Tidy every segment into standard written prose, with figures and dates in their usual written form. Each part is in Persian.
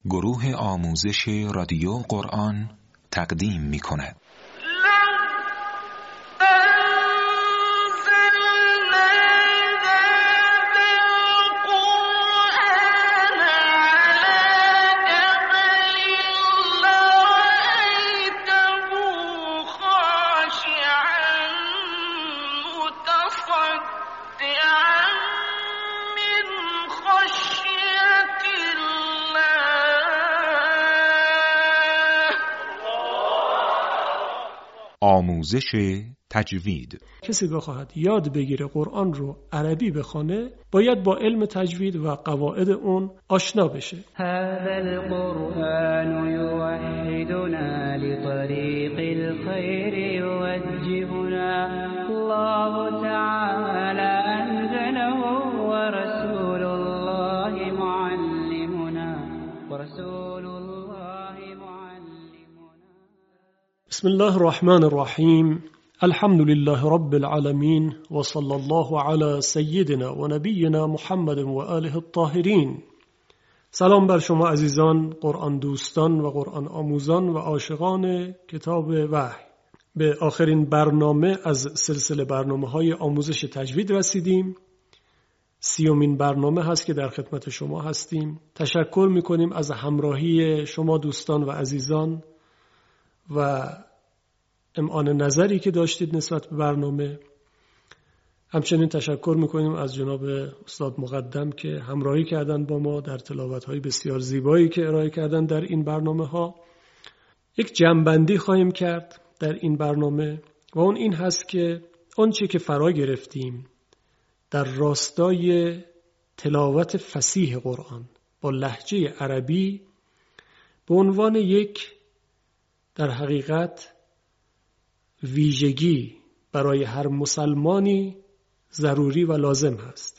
گروه آموزش رادیو قرآن تقدیم می‌کند. آموزش تجوید. کسی بخواهد یاد بگیره قرآن رو عربی بخونه باید با علم تجوید و قواعد اون آشنا بشه. هذا القرآن يوحدنا لطريق الخير يوجهنا الله تعالى أنزله ورسول الله معلمنا ورسول الله معلمنا. بسم الله الرحمن الرحیم. الحمد لله رب العالمین و صلی الله علی سیدنا و نبینا محمد و آله الطاهرین. سلام بر شما عزیزان قرآن دوستان و قرآن آموزان و عاشقان کتاب وحی. به آخرین برنامه از سلسله برنامه‌های آموزش تجوید رسیدیم. 30مین برنامه هست که در خدمت شما هستیم. تشکر می‌کنیم از همراهی شما دوستان و عزیزان و امعان نظری که داشتید نسبت به برنامه. همچنین تشکر میکنیم از جناب استاد مقدم که همراهی کردن با ما در تلاوت‌های بسیار زیبایی که ارائه کردن در این برنامه‌ها. یک جمع‌بندی خواهیم کرد در این برنامه و اون این هست که آنچه که فرا گرفتیم در راستای تلاوت فصیح قرآن با لهجه عربی به عنوان یک در حقیقت ویژگی برای هر مسلمانی ضروری و لازم هست،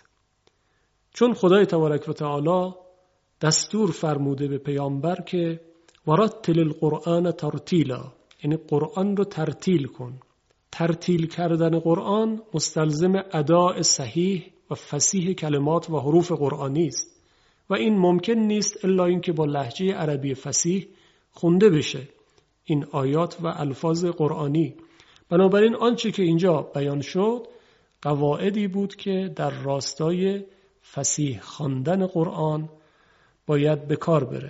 چون خدای تبارک و تعالی دستور فرموده به پیامبر که ورتل القرآن ترتیلا، یعنی قرآن رو ترتیل کن. ترتیل کردن قرآن مستلزم اداء صحیح و فصیح کلمات و حروف قرآنی است و این ممکن نیست الا اینکه با لهجه عربی فصیح خونده بشه این آیات و الفاظ قرآنی. بنابراین آنچه که اینجا بیان شد قواعدی بود که در راستای فصیح خواندن قرآن باید به کار بره.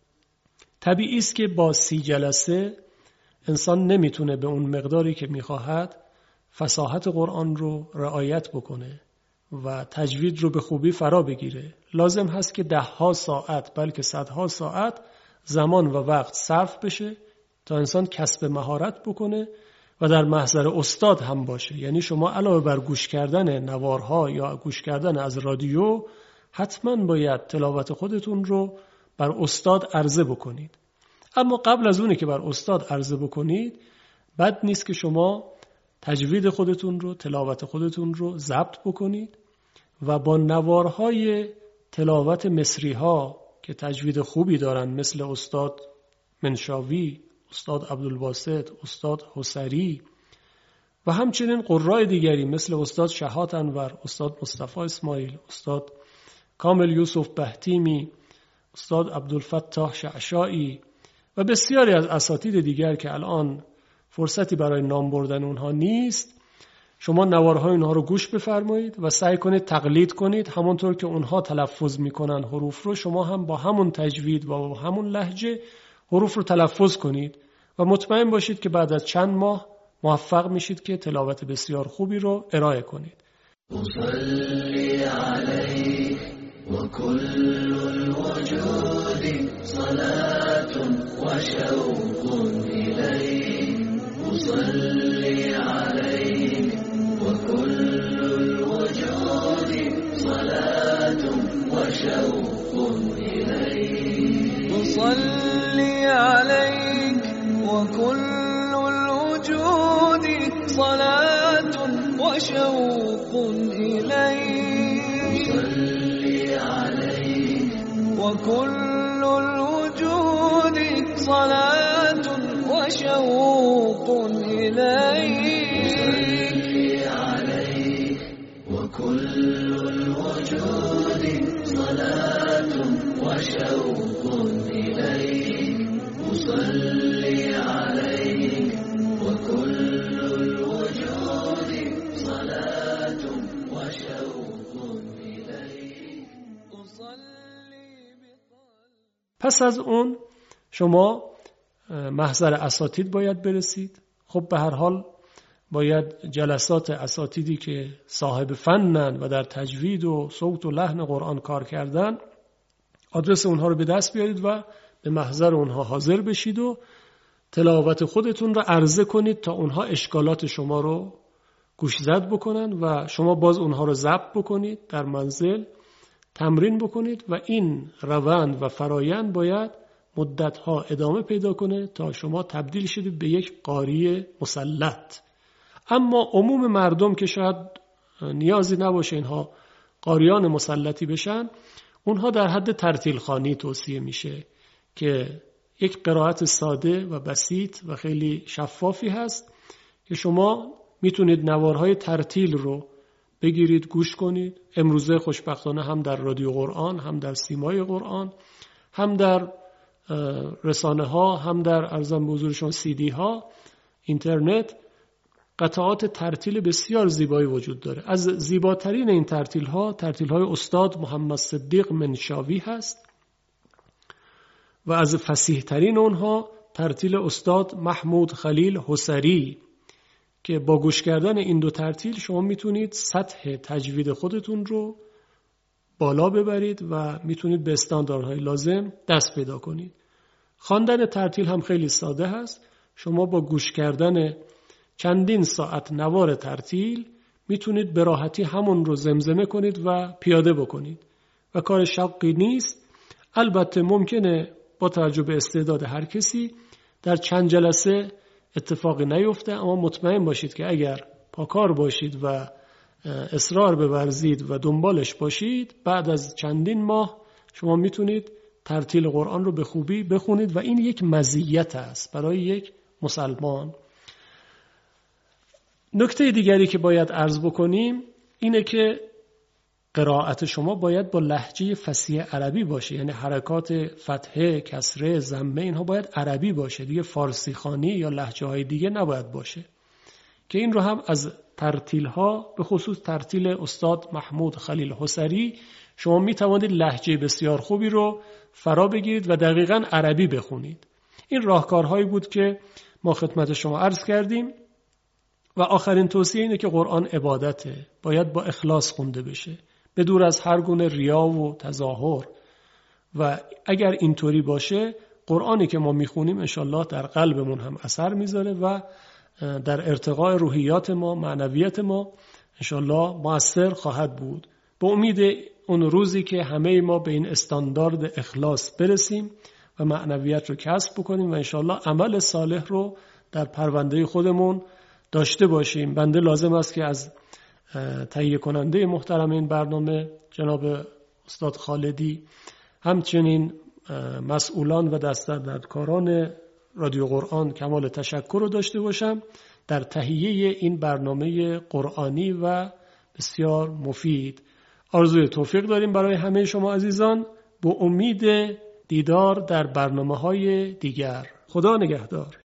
طبیعی است که با 30 جلسه انسان نمیتونه به اون مقداری که میخواهد فصاحت قرآن رو رعایت بکنه و تجوید رو به خوبی فرا بگیره. لازم هست که 10 ساعت بلکه 100 ساعت زمان و وقت صرف بشه تا انسان کسب مهارت بکنه و در محضر استاد هم باشه. یعنی شما علاوه بر گوش کردن نوارها یا گوش کردن از رادیو حتما باید تلاوت خودتون رو بر استاد عرضه بکنید. اما قبل از اونی که بر استاد عرضه بکنید بد نیست که شما تجوید خودتون رو، تلاوت خودتون رو ضبط بکنید و با نوارهای تلاوت مصری ها که تجوید خوبی دارن مثل استاد منشاوی، استاد عبدالباسط، استاد حسری و همچنین قرای دیگری مثل استاد شهات انور، استاد مصطفی اسماعیل، استاد کامل یوسف بهتیمی، استاد عبدالفتاح شعشاعی و بسیاری از اساتید دیگر که الان فرصتی برای نام بردن اونها نیست، شما نوارهای اونها رو گوش بفرمایید و سعی کنید تقلید کنید. همونطور که اونها تلفظ میکنن حروف رو شما هم با همون تجوید و با همون لهجه حروف رو تلفظ کنید و مطمئن باشید که بعد از چند ماه موفق میشید که تلاوت بسیار خوبی رو ارائه کنید. أصلي عليك وكل الوجود صلاة وشوق إليك أصلي عليك وكل الوجود صلاة وشوق إليك أصلي عليك وكل الوجود صلاة وشوق إليك أصلي عليك وكل الوجود صلاة وشوق إليك أصلي عليك وكل الوجود صلاة وشوق إليك پس از اون شما محضر اساتید باید برسید. خب به هر حال باید جلسات اساتیدی که صاحب فنن و در تجوید و صوت و لحن قرآن کار کردن، آدرس اونها رو به دست بیارید و به محضر اونها حاضر بشید و تلاوت خودتون رو عرضه کنید تا اونها اشکالات شما رو گوشزد بکنن و شما باز اونها رو ضبط بکنید، در منزل تمرین بکنید و این روند و فرایند باید مدتها ادامه پیدا کنه تا شما تبدیل شدید به یک قاری مسلط. اما عموم مردم که شاید نیازی نباشه اینها قاریان مسلطی بشن، اونها در حد ترتیل خوانی توصیه میشه که یک قرائت ساده و بسیط و خیلی شفافی هست که شما میتونید نوارهای ترتیل رو بگیرید گوش کنید. امروزه خوشبختانه هم در رادیو قرآن، هم در سیمای قرآن، هم در رسانه ها، هم در ارزم به حضورشون CD ها، اینترنت، قطعات ترتیل بسیار زیبایی وجود داره. از زیباترین این ترتیل های استاد محمد صدیق منشاوی هست و از فصیح ترین اونها ترتیل استاد محمود خلیل حسری که با گوش کردن این دو ترتیل شما میتونید سطح تجوید خودتون رو بالا ببرید و میتونید به استانداردهای لازم دست پیدا کنید. خواندن ترتیل هم خیلی ساده هست. شما با گوش کردن چندین ساعت نوار ترتیل میتونید به راحتی همون رو زمزمه کنید و پیاده بکنید و کار شاقی نیست. البته ممکنه با توجه به استعداد هر کسی در چند جلسه اتفاقی نیفته، اما مطمئن باشید که اگر پاکار باشید و اصرار بورزید و دنبالش باشید، بعد از چندین ماه شما میتونید ترتیل قرآن رو به خوبی بخونید و این یک مزیت است برای یک مسلمان. نکته دیگری که باید عرض بکنیم اینه که قرائت شما باید با لهجه فصیح عربی باشه، یعنی حرکات فتحه، کسره، ضمه اینها باید عربی باشه، دیگه فارسی خوانی یا لهجه های دیگه نباید باشه، که این رو هم از ترتیل ها به خصوص ترتیل استاد محمود خلیل حسری شما می توانید لهجه بسیار خوبی رو فرا بگیرید و دقیقاً عربی بخونید. این راهکارهایی بود که ما خدمت شما عرض کردیم و آخرین توصیه اینه که قرآن عبادته، باید با اخلاص خونده بشه، به دور از هر گونه ریا و تظاهر. و اگر اینطوری باشه قرآنی که ما میخونیم انشالله در قلبمون هم اثر میذاره و در ارتقاء روحیات ما، معنویت ما انشالله مؤثر خواهد بود. به امید اون روزی که همه ما به این استاندارد اخلاص برسیم و معنویت رو کسب بکنیم و انشالله عمل صالح رو در پرونده خودمون داشته باشیم. بنده لازم است که از تهیه کننده محترم این برنامه جناب استاد خالدی، همچنین مسئولان و دستاندرکاران رادیو قرآن کمال تشکر رو داشته باشم در تهیه این برنامه قرآنی و بسیار مفید. آرزوی توفیق داریم برای همه شما عزیزان، با امید دیدار در برنامه‌های دیگر. خدا نگهدار.